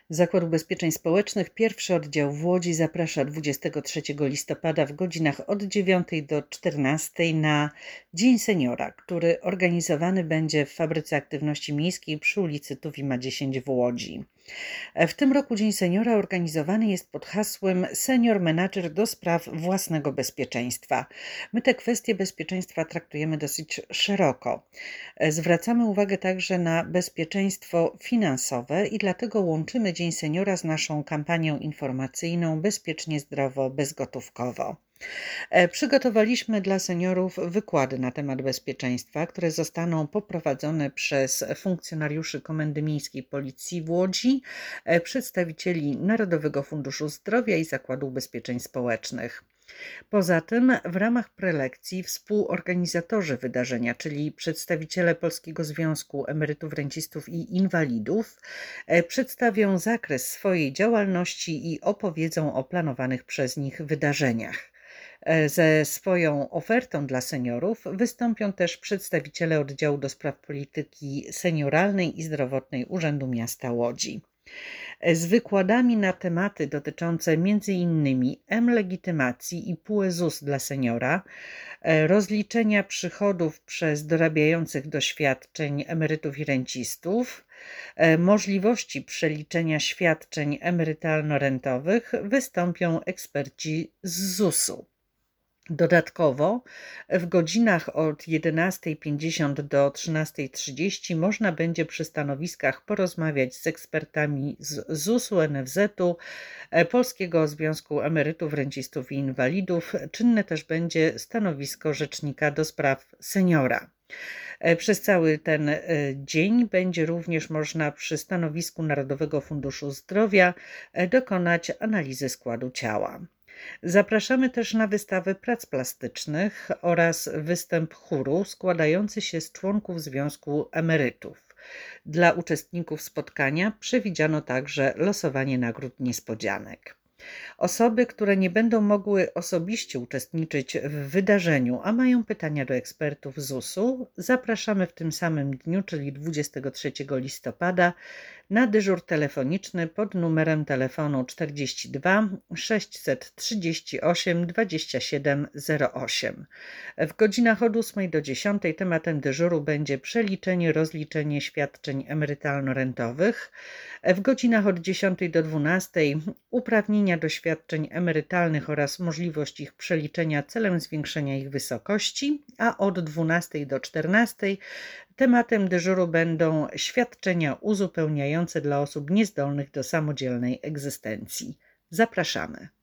Zakład Ubezpieczeń Społecznych, pierwszy oddział w Łodzi zaprasza 23 listopada w godzinach od 9 do 14 na Dzień Seniora, który organizowany będzie w Fabryce Aktywności Miejskiej przy ulicy Tuwima 10 w Łodzi. W tym roku Dzień Seniora organizowany jest pod hasłem Senior Manager do spraw własnego bezpieczeństwa. My te kwestie bezpieczeństwa traktujemy dosyć szeroko. Zwracamy uwagę także na bezpieczeństwo finansowe i dlatego łączymy Dzień Seniora z naszą kampanią informacyjną Bezpiecznie, zdrowo, bezgotówkowo. Przygotowaliśmy dla seniorów wykłady na temat bezpieczeństwa, które zostaną poprowadzone przez funkcjonariuszy Komendy Miejskiej Policji w Łodzi, przedstawicieli Narodowego Funduszu Zdrowia i Zakładu Ubezpieczeń Społecznych. Poza tym w ramach prelekcji współorganizatorzy wydarzenia, czyli przedstawiciele Polskiego Związku Emerytów, Rencistów i Inwalidów, przedstawią zakres swojej działalności i opowiedzą o planowanych przez nich wydarzeniach. Ze swoją ofertą dla seniorów wystąpią też przedstawiciele oddziału do spraw polityki senioralnej i zdrowotnej Urzędu Miasta Łodzi. Z wykładami na tematy dotyczące m.in. legitymacji i PUE ZUS dla seniora, rozliczenia przychodów przez dorabiających do świadczeń emerytów i rencistów, możliwości przeliczenia świadczeń emerytalno-rentowych wystąpią eksperci z ZUS-u. Dodatkowo w godzinach od 11:50 do 13:30 można będzie przy stanowiskach porozmawiać z ekspertami z ZUS-u, NFZ-u, Polskiego Związku Emerytów, Rencistów i Inwalidów. Czynne też będzie stanowisko rzecznika do spraw seniora. Przez cały ten dzień będzie również można przy stanowisku Narodowego Funduszu Zdrowia dokonać analizy składu ciała. Zapraszamy też na wystawę prac plastycznych oraz występ chóru składający się z członków Związku Emerytów. Dla uczestników spotkania przewidziano także losowanie nagród niespodzianek. Osoby, które nie będą mogły osobiście uczestniczyć w wydarzeniu, a mają pytania do ekspertów ZUS-u, zapraszamy w tym samym dniu, czyli 23 listopada, na dyżur telefoniczny pod numerem telefonu 42 638 2708. W godzinach od 8 do 10 tematem dyżuru będzie przeliczenie, rozliczenie świadczeń emerytalno-rentowych. W godzinach od 10 do 12 uprawnienia do świadczeń emerytalnych oraz możliwość ich przeliczenia celem zwiększenia ich wysokości, a od 12 do 14 tematem dyżuru będą świadczenia uzupełniające dla osób niezdolnych do samodzielnej egzystencji. Zapraszamy.